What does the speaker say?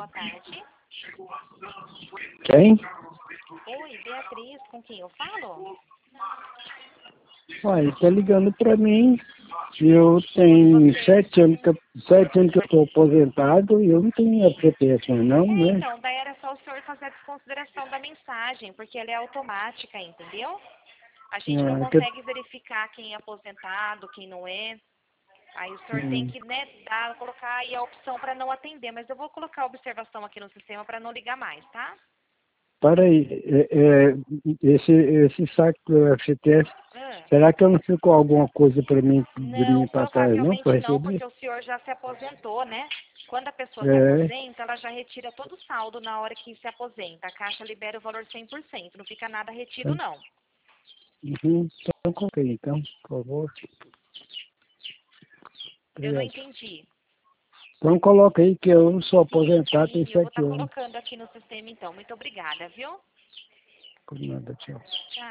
boa tarde. Quem? Oi, Beatriz, com quem eu falo? Uai, tá ligando pra mim. Eu tenho 7 anos que eu tô aposentado e eu não tenho FGTS não, né? Então, daí era só o senhor fazer a desconsideração da mensagem, porque ela é automática, entendeu? A gente não consegue verificar quem é aposentado, quem não é. Aí o senhor tem que, né, colocar aí a opção para não atender, mas eu vou colocar a observação aqui no sistema para não ligar mais, tá? Para aí, esse saco do FGTS, será que eu não fico com alguma coisa para mim, de mim Não, para trás, não, para provavelmente não, receber? porque o senhor já se aposentou, né? Quando a pessoa se aposenta, ela já retira todo o saldo na hora que se aposenta. A Caixa libera o valor 100%, não fica nada retido, não. Então, coloquei, então, por favor. Eu não Obrigado. entendi. Então coloca aí que eu sou aposentado, Sim, tenho eu vou 7 estar anos. colocando aqui no sistema, então. Muito obrigada, viu? Por nada, tchau. Tchau.